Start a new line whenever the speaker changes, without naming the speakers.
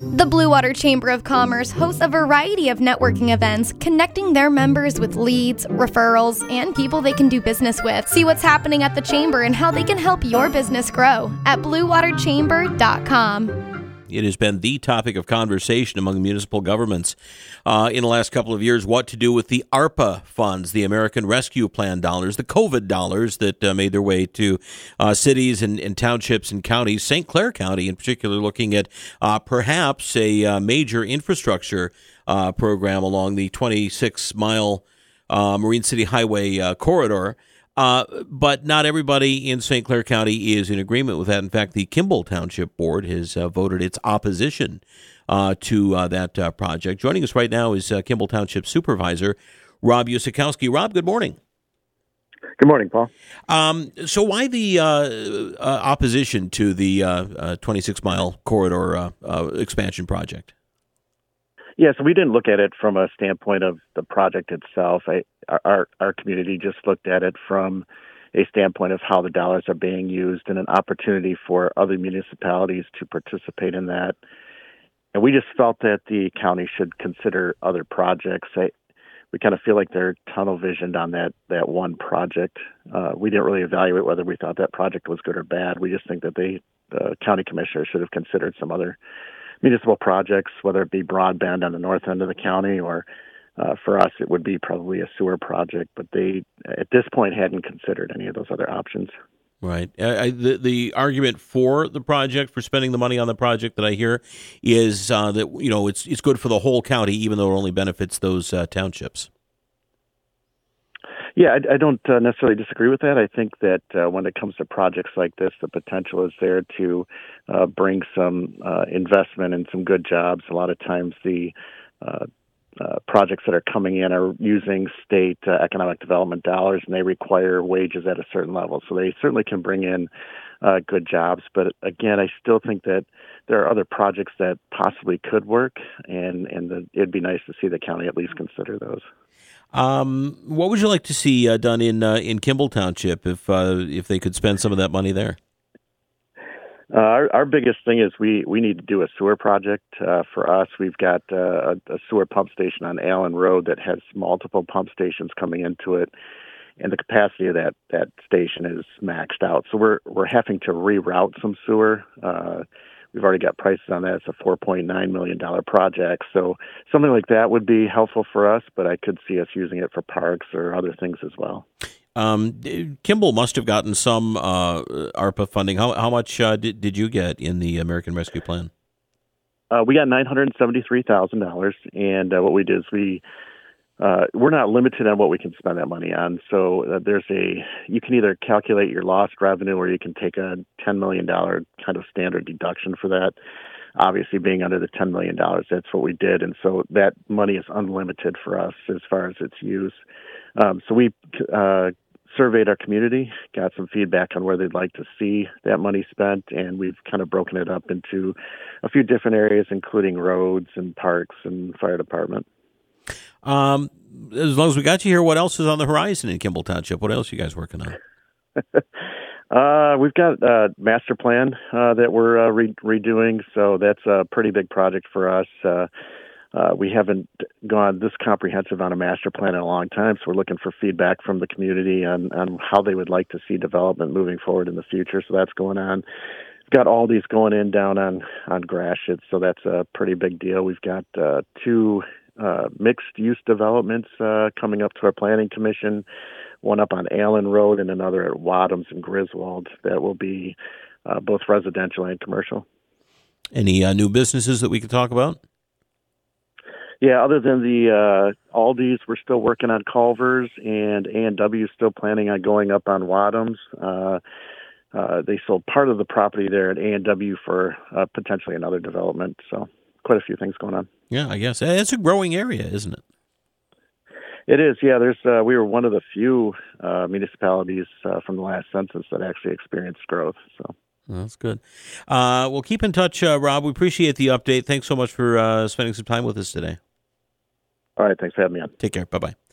The Blue Water Chamber of Commerce hosts a variety of networking events, connecting their members with leads, referrals, and people they can do business with. See what's happening at the Chamber and how they can help your business grow at bluewaterchamber.com.
It has been the topic of conversation among municipal governments in the last couple of years, what to do with the ARPA funds, the American Rescue Plan dollars, the COVID dollars that made their way to cities and townships and counties. St. Clair County, in particular, looking at perhaps a major infrastructure program along the 26-mile Marine City Highway corridor. But not everybody in St. Clair County is in agreement with that. In fact, the Kimball Township Board has voted its opposition to that project. Joining us right now is Kimball Township Supervisor Rob Usikowski. Rob, good morning.
Good morning, Paul.
So why the opposition to the 26-mile corridor expansion project?
Yeah, so we didn't look at it from a standpoint of the project itself. Our community just looked at it from a standpoint of how the dollars are being used and an opportunity for other municipalities to participate in that. And we just felt that the county should consider other projects. We kind of feel like they're tunnel visioned on that one project. We didn't really evaluate whether we thought that project was good or bad. We just think that the county commissioner should have considered some other municipal projects, whether it be broadband on the north end of the county or for us, it would be probably a sewer project. But they, at this point, hadn't considered any of those other options.
Right. The argument for the project, for spending the money on the project that I hear is that, it's good for the whole county, even though it only benefits those townships.
Yeah, I don't necessarily disagree with that. I think that when it comes to projects like this, the potential is there to bring some investment and some good jobs. A lot of times the projects that are coming in are using state economic development dollars, and they require wages at a certain level. So they certainly can bring in good jobs. But again, I still think that there are other projects that possibly could work, and it'd be nice to see the county at least consider those.
What would you like to see done in Kimball Township if they could spend some of that money there?
Our biggest thing is we need to do a sewer project. For us, we've got a sewer pump station on Allen Road that has multiple pump stations coming into it, and the capacity of that station is maxed out. So we're having to reroute some sewer. We've already got prices on that. It's a $4.9 million project. So something like that would be helpful for us, but I could see us using it for parks or other things as well.
Kimball must have gotten some ARPA funding. How much did you get in the American Rescue Plan?
We got $973,000, and what we did is we're not limited on what we can spend that money on. So you can either calculate your lost revenue or you can take a $10 million kind of standard deduction for that. Obviously, being under the $10 million, that's what we did. And so that money is unlimited for us as far as its use. So we surveyed our community, got some feedback on where they'd like to see that money spent, and we've kind of broken it up into a few different areas, including roads and parks and fire department.
As long as we got you here, what else is on the horizon in Kimball Township? What else are you guys working on?
We've got a master plan that we're redoing, so that's a pretty big project for us. We haven't gone this comprehensive on a master plan in a long time, so we're looking for feedback from the community on how they would like to see development moving forward in the future, so that's going on. We've got all these going in down on Gratiot, so that's a pretty big deal. We've got two mixed-use developments coming up to our planning commission, one up on Allen Road and another at Wadhams and Griswold that will be both residential and commercial.
Any new businesses that we could talk about?
Yeah, other than the Aldi's, we're still working on Culver's, and A&W is still planning on going up on Wadhams. They sold part of the property there at A&W for potentially another development, so quite a few things going on.
Yeah, I guess. It's a growing area, isn't it?
It is, yeah. We were one of the few municipalities from the last census that actually experienced growth. So
that's good. Well, keep in touch, Rob. We appreciate the update. Thanks so much for spending some time with us today.
All right, thanks for having me on.
Take care. Bye-bye.